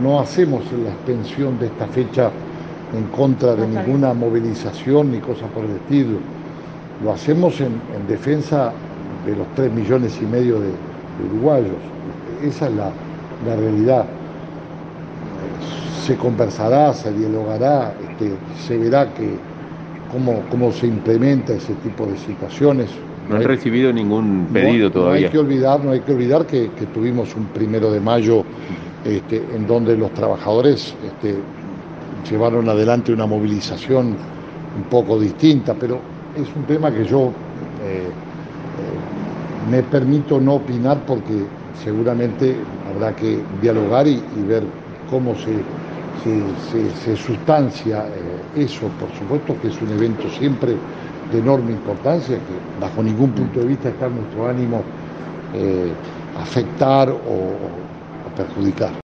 no hacemos la extensión de esta fecha en contra de ninguna movilización ni cosa por el estilo. Lo hacemos en defensa de los 3,5 millones de uruguayos. Esa es la realidad. Se conversará, se dialogará, se verá cómo se implementa ese tipo de situaciones. No han recibido ningún pedido todavía. No hay que olvidar que tuvimos un 1 de mayo en donde los trabajadores llevaron adelante una movilización un poco distinta, pero es un tema que yo me permito no opinar porque seguramente habrá que dialogar y ver cómo se sustancia eso. Por supuesto que es un evento siempre de enorme importancia, que bajo ningún punto de vista está en nuestro ánimo afectar o perjudicar.